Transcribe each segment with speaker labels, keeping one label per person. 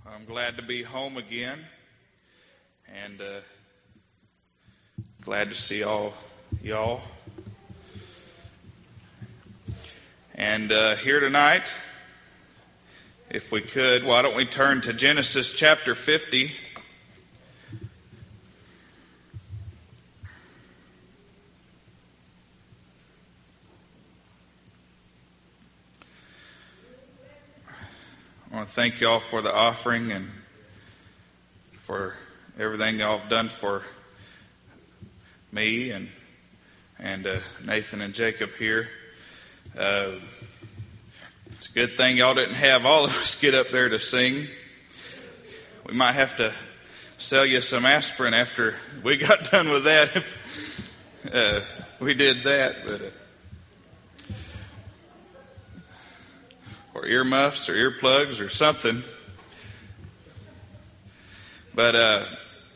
Speaker 1: I'm glad to be home again, and glad to see all y'all. And here tonight, if we could, why don't we turn to Genesis chapter 50. I want to thank y'all for the offering and for everything y'all have done for me and Nathan and Jacob here. It's a good thing y'all didn't have all of us get up there to sing. We might have to sell you some aspirin after we got done with that if we did that. Or earmuffs or earplugs or something. But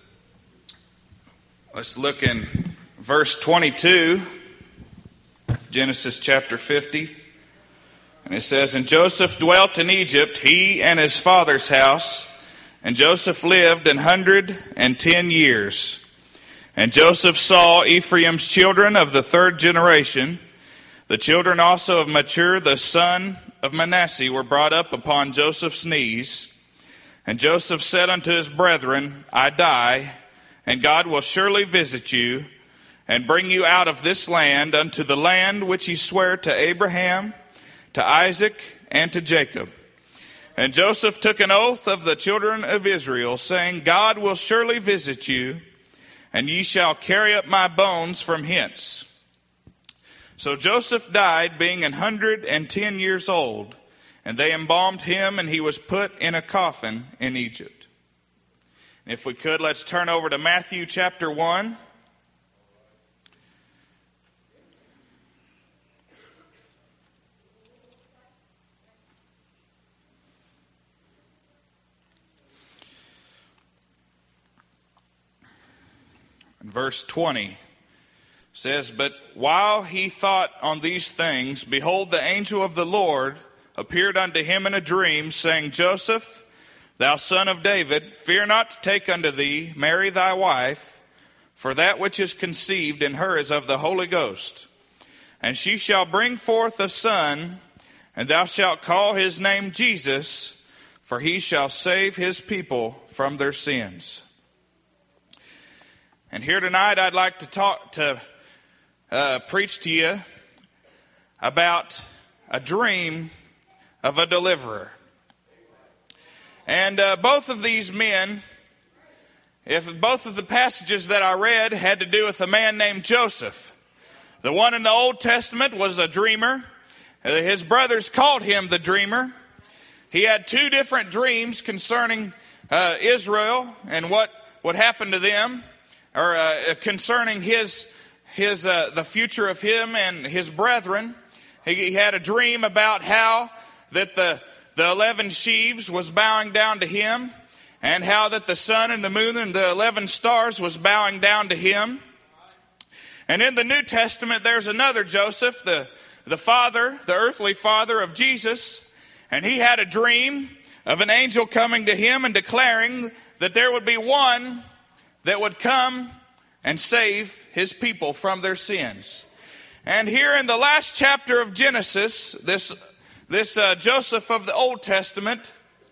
Speaker 1: let's look in verse 22, Genesis chapter 50. And it says, "And Joseph dwelt in Egypt, he and his father's house. And Joseph lived 110 years. And Joseph saw Ephraim's children of the third generation. The children also of Machir, the son of Manasseh, were brought up upon Joseph's knees. And Joseph said unto his brethren, I die, and God will surely visit you, and bring you out of this land unto the land which he sware to Abraham, to Isaac, and to Jacob. And Joseph took an oath of the children of Israel, saying, God will surely visit you, and ye shall carry up my bones from hence. So Joseph died, being 110 years old, and they embalmed him, and he was put in a coffin in Egypt." And if we could, let's turn over to Matthew chapter 1. And verse 20. Says, "But while he thought on these things, behold, the angel of the Lord appeared unto him in a dream, saying, Joseph, thou son of David, fear not to take unto thee Mary thy wife, for that which is conceived in her is of the Holy Ghost. And she shall bring forth a son, and thou shalt call his name Jesus, for he shall save his people from their sins." And here tonight I'd like to preach to you about a dream of a deliverer. And both of these men, both of the passages that I read had to do with a man named Joseph. The one in the Old Testament was a dreamer. His brothers called him the dreamer. He had two different dreams concerning Israel and what would happen to them, or concerning the future of him and his brethren. He had a dream about how that the 11 sheaves was bowing down to him, and how that the sun and the moon and the 11 stars was bowing down to him. And in the New Testament, there's another Joseph, the father, the earthly father of Jesus, and he had a dream of an angel coming to him and declaring that there would be one that would come and save his people from their sins. And here in the last chapter of Genesis, this Joseph of the Old Testament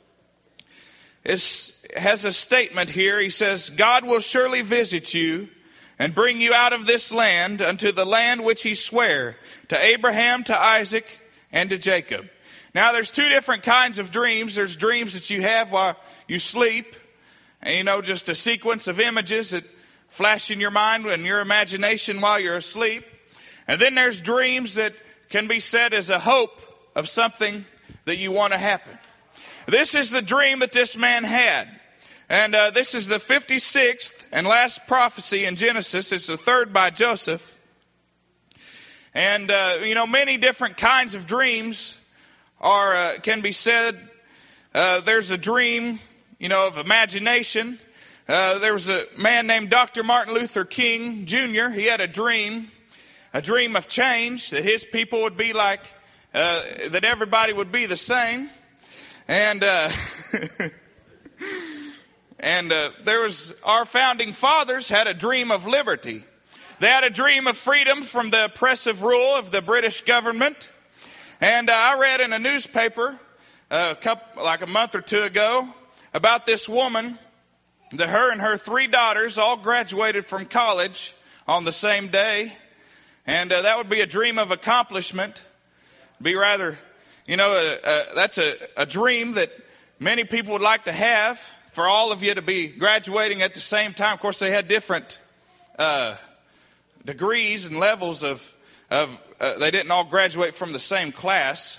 Speaker 1: has a statement here. He says, God will surely visit you and bring you out of this land unto the land which he sware to Abraham, to Isaac, and to Jacob. Now there's two different kinds of dreams. There's dreams that you have while you sleep, and just a sequence of images that flash in your mind and your imagination while you're asleep. And then there's dreams that can be said as a hope of something that you want to happen. This is the dream that this man had. And this is the 56th and last prophecy in Genesis. It's the third by Joseph. And, many different kinds of dreams can be said. There's a dream, of imagination. There was a man named Dr. Martin Luther King Jr. He had a dream of change, that his people would be like, that everybody would be the same. And And our founding fathers had a dream of liberty. They had a dream of freedom from the oppressive rule of the British government. And I read in a newspaper like a month or two ago about this woman, that her and her 3 daughters all graduated from college on the same day. And that would be a dream of accomplishment. Be rather, that's a dream that many people would like to have, for all of you to be graduating at the same time. Of course, they had different degrees and levels of they didn't all graduate from the same class.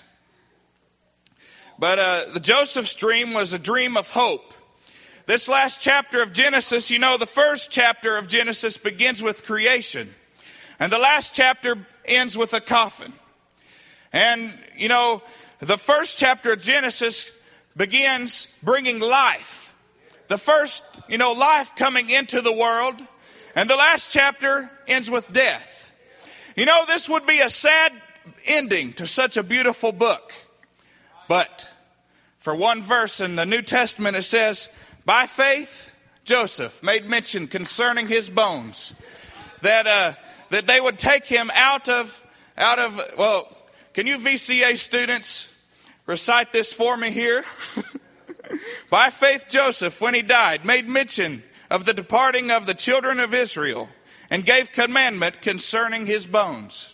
Speaker 1: But the Joseph's dream was a dream of hope. This last chapter of Genesis, the first chapter of Genesis begins with creation. And the last chapter ends with a coffin. And, the first chapter of Genesis begins bringing life. The first, life coming into the world. And the last chapter ends with death. This would be a sad ending to such a beautiful book. But for one verse in the New Testament, it says, by faith, Joseph made mention concerning his bones that they would take him out of, can you VCA students recite this for me here? By faith, Joseph, when he died, made mention of the departing of the children of Israel and gave commandment concerning his bones.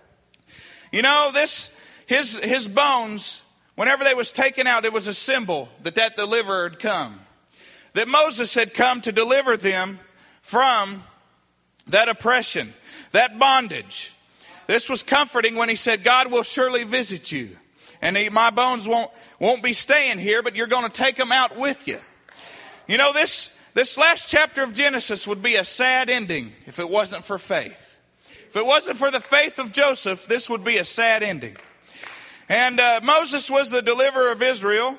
Speaker 1: His bones, whenever they was taken out, it was a symbol that deliverer had come. That Moses had come to deliver them from that oppression, that bondage. This was comforting when he said, God will surely visit you. And my bones won't be staying here, but you're going to take them out with you. This last chapter of Genesis would be a sad ending if it wasn't for faith. If it wasn't for the faith of Joseph, this would be a sad ending. And Moses was the deliverer of Israel.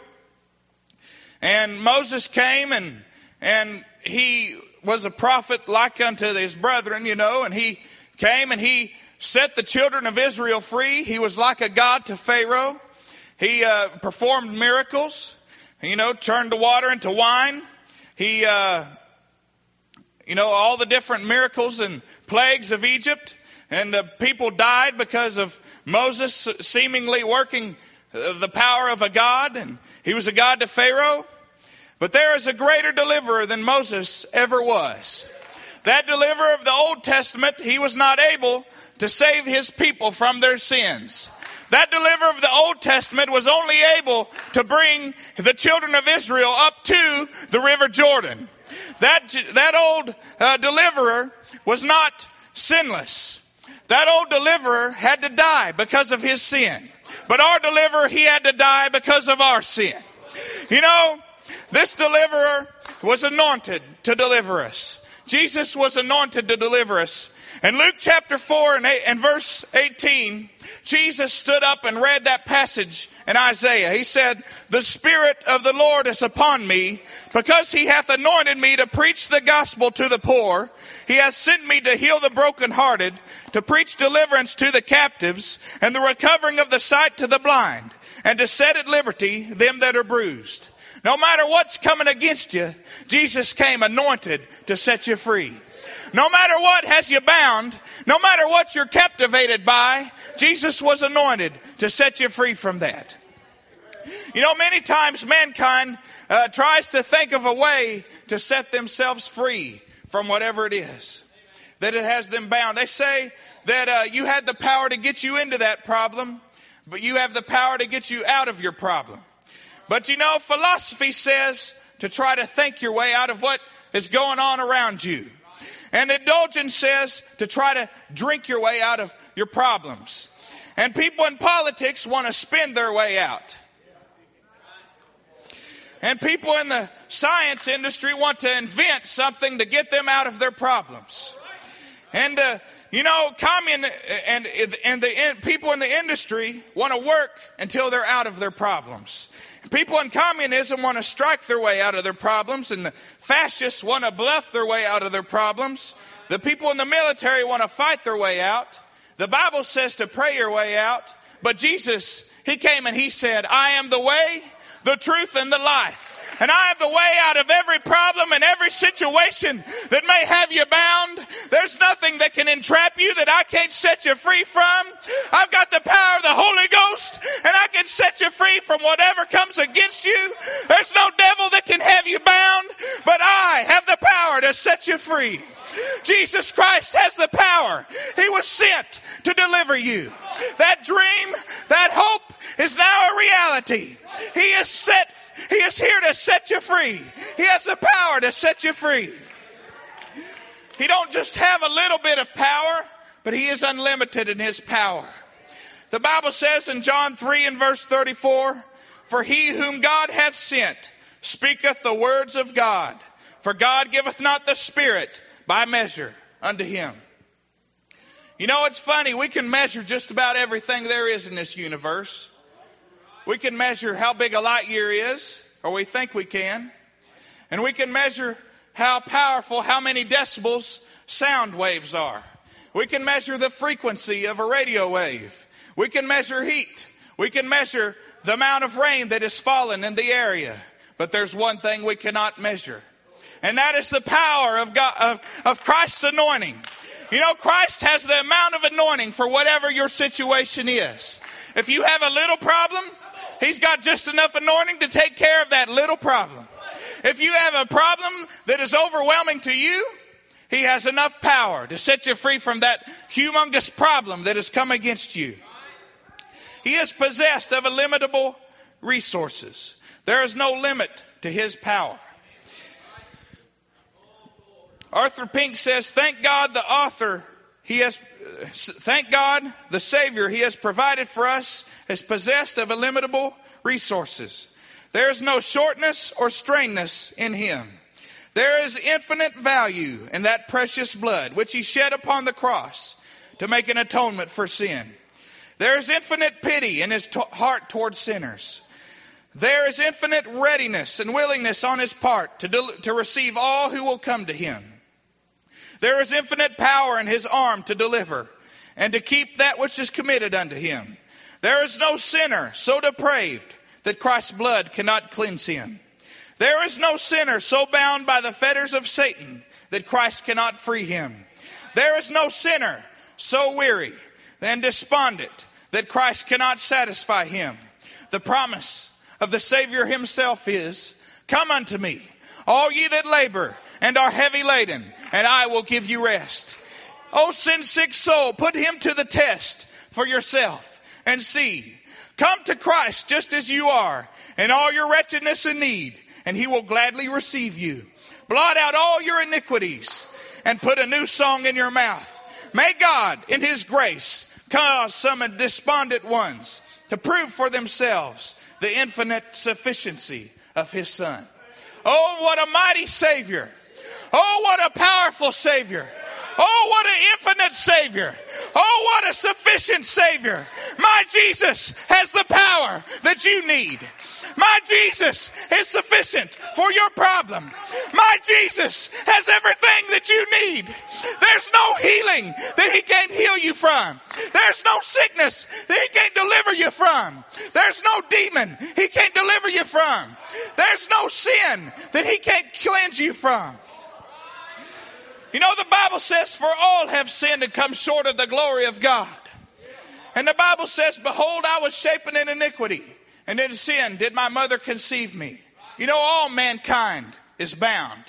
Speaker 1: And Moses came and he was a prophet like unto his brethren, and he came and he set the children of Israel free. He was like a god to Pharaoh. He performed miracles, turned the water into wine. He, all the different miracles and plagues of Egypt. And people died because of Moses seemingly working the power of a god. And he was a god to Pharaoh. But there is a greater deliverer than Moses ever was. That deliverer of the Old Testament, he was not able to save his people from their sins. That deliverer of the Old Testament was only able to bring the children of Israel up to the River Jordan. That old deliverer was not sinless. That old deliverer had to die because of his sin. But our deliverer, he had to die because of our sin. This deliverer was anointed to deliver us. Jesus was anointed to deliver us. In Luke chapter 4 and verse 18, Jesus stood up and read that passage in Isaiah. He said, the Spirit of the Lord is upon me, because he hath anointed me to preach the gospel to the poor. He hath sent me to heal the brokenhearted, to preach deliverance to the captives, and the recovering of the sight to the blind, and to set at liberty them that are bruised. No matter what's coming against you, Jesus came anointed to set you free. No matter what has you bound, no matter what you're captivated by, Jesus was anointed to set you free from that. Many times mankind tries to think of a way to set themselves free from whatever it is that it has them bound. They say that you had the power to get you into that problem, but you have the power to get you out of your problem. But philosophy says to try to think your way out of what is going on around you. And indulgence says to try to drink your way out of your problems. And people in politics want to spend their way out. And people in the science industry want to invent something to get them out of their problems. And people in the industry want to work until they're out of their problems. People in communism want to strike their way out of their problems, and the fascists want to bluff their way out of their problems. The people in the military want to fight their way out. The Bible says to pray your way out. But Jesus, he came and he said, I am the way, the truth, and the life. And I am the way out of every problem and every situation that may have you bound. There's nothing that can entrap you that I can't set you free from. I've got the power of the Holy Ghost, and I can set you free from whatever comes against you. There's no devil that can have you bound, but I have the power to set you free. Jesus Christ has the power. He was sent to deliver you. That dream, that hope is now a reality. He is here to set you free. He has the power to set you free. He don't just have a little bit of power, but He is unlimited in His power. The Bible says in John 3 and verse 34, "For he whom God hath sent speaketh the words of God. For God giveth not the Spirit by measure unto him." You know, it's funny. We can measure just about everything there is in this universe. We can measure how big a light year is, or we think we can. And we can measure how powerful, how many decibels sound waves are. We can measure the frequency of a radio wave. We can measure heat. We can measure the amount of rain that has fallen in the area. But there's one thing we cannot measure. And that is the power of God, of Christ's anointing. You know, Christ has the amount of anointing for whatever your situation is. If you have a little problem, He's got just enough anointing to take care of that little problem. If you have a problem that is overwhelming to you, He has enough power to set you free from that humongous problem that has come against you. He is possessed of illimitable resources. There is no limit to His power. Arthur Pink says, "Thank God the author thank God the Savior He has provided for us is possessed of illimitable resources. There is no shortness or straightness in Him. There is infinite value in that precious blood which He shed upon the cross to make an atonement for sin. There is infinite pity in His heart toward sinners. There is infinite readiness and willingness on His part to receive all who will come to Him. There is infinite power in His arm to deliver and to keep that which is committed unto Him. There is no sinner so depraved that Christ's blood cannot cleanse him. There is no sinner so bound by the fetters of Satan that Christ cannot free him. There is no sinner so weary and despondent that Christ cannot satisfy him. The promise of the Savior Himself is, 'Come unto me, all ye that labor and are heavy laden, and I will give you rest.' O sin-sick soul, put Him to the test for yourself and see. Come to Christ just as you are, in all your wretchedness and need, and He will gladly receive you. Blot out all your iniquities and put a new song in your mouth. May God, in His grace, cause some despondent ones to prove for themselves the infinite sufficiency of His Son." Oh, what a mighty Savior. Oh, what a powerful Savior. Oh, what an infinite Savior. Oh, what a sufficient Savior. My Jesus has the power that you need. My Jesus is sufficient for your problem. My Jesus has everything that you need. There's no healing that He can't heal you from. There's no sickness that He can't deliver you from. There's no demon He can't deliver you from. There's no sin that He can't cleanse you from. You know, the Bible says, "For all have sinned and come short of the glory of God." And the Bible says, "Behold, I was shapen in iniquity, and in sin did my mother conceive me." You know, all mankind is bound.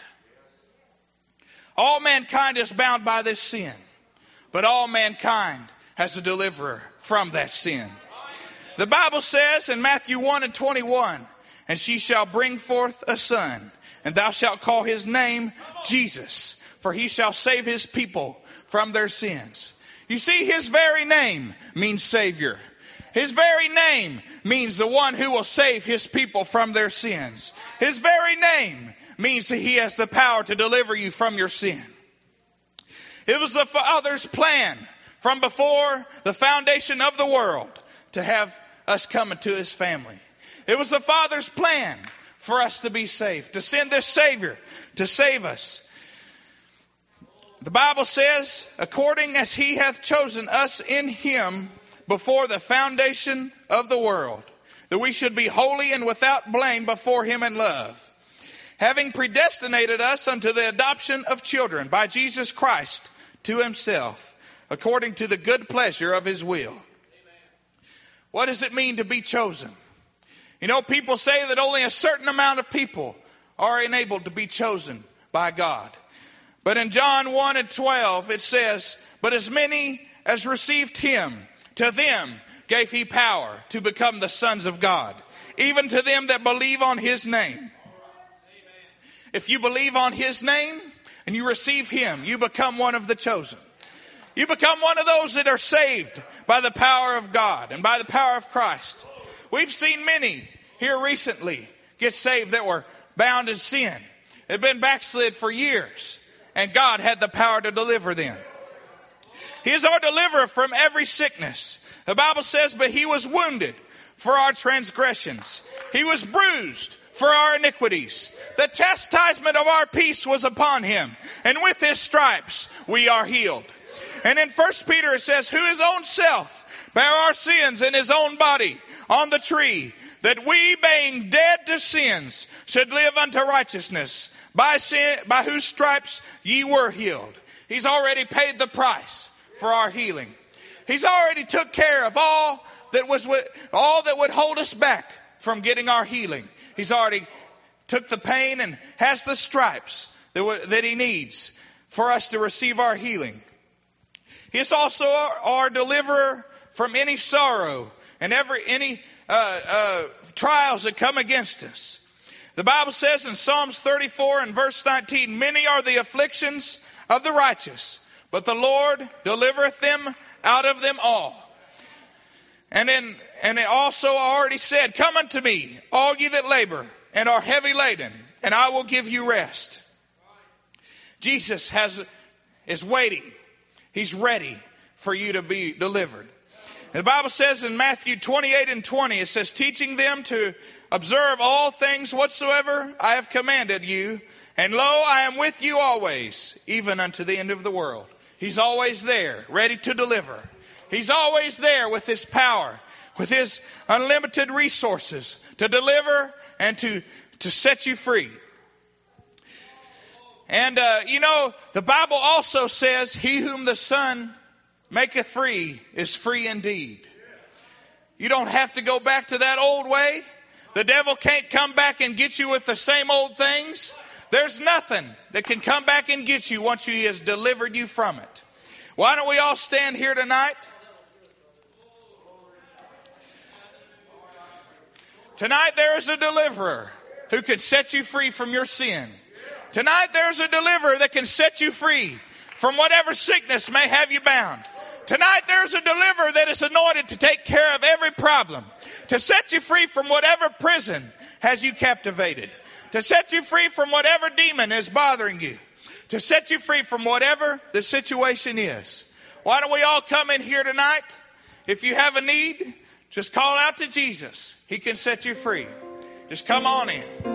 Speaker 1: All mankind is bound by this sin. But all mankind has a deliverer from that sin. The Bible says in Matthew 1 and 21, "And she shall bring forth a son, and thou shalt call his name Jesus, for he shall save his people from their sins." You see, His very name means Savior. His very name means the one who will save His people from their sins. His very name means that He has the power to deliver you from your sin. It was the Father's plan from before the foundation of the world to have us come into His family. It was the Father's plan for us to be saved, to send this Savior to save us. The Bible says, "According as He hath chosen us in Him before the foundation of the world, that we should be holy and without blame before Him in love. having predestinated us unto the adoption of children by Jesus Christ to himself, according to the good pleasure of his will. What does it mean to be chosen? You know, people say that only a certain amount of people are enabled to be chosen by God. But in John 1:12, it says, but as many as received him, to them gave he power to become the sons of God, even to them that believe on his name. If you believe on his name and you receive him, you become one of the chosen. You become one of those that are saved by the power of God and by the power of Christ. We've seen many here recently get saved that were bound in sin. They've been backslid for years, and God had the power to deliver them. He is our deliverer from every sickness. The Bible says, but he was wounded for our transgressions. He was bruised for our iniquities. The chastisement of our peace was upon him, and with his stripes we are healed. And in 1 Peter it says, who his own self bare our sins in his own body on the tree, that we being dead to sins should live unto righteousness, by whose stripes ye were healed. He's already paid the price for our healing. He's already took care of all that would hold us back from getting our healing. He's already took the pain and has the stripes that he needs for us to receive our healing. He is also our deliverer from any sorrow and any trials that come against us. The Bible says in Psalms 34 and verse 19, many are the afflictions of the righteous, but the Lord delivereth them out of them all. And it also already said, come unto me, all ye that labor and are heavy laden, and I will give you rest. Jesus is waiting. He's ready for you to be delivered. The Bible says in Matthew 28:20, it says, teaching them to observe all things whatsoever I have commanded you. And lo, I am with you always, even unto the end of the world. He's always there, ready to deliver. He's always there with his power, with his unlimited resources to deliver and to set you free. And, the Bible also says, he whom the Son maketh free is free indeed. You don't have to go back to that old way. The devil can't come back and get you with the same old things. There's nothing that can come back and get you once he has delivered you from it. Why don't we all stand here tonight? Tonight there is a deliverer who can set you free from your sin. Tonight there's a deliverer that can set you free from whatever sickness may have you bound. Tonight there's a deliverer that is anointed to take care of every problem, to set you free from whatever prison has you captivated, to set you free from whatever demon is bothering you, to set you free from whatever the situation is. Why don't we all come in here tonight? If you have a need, just call out to Jesus. He can set you free. Just come on in.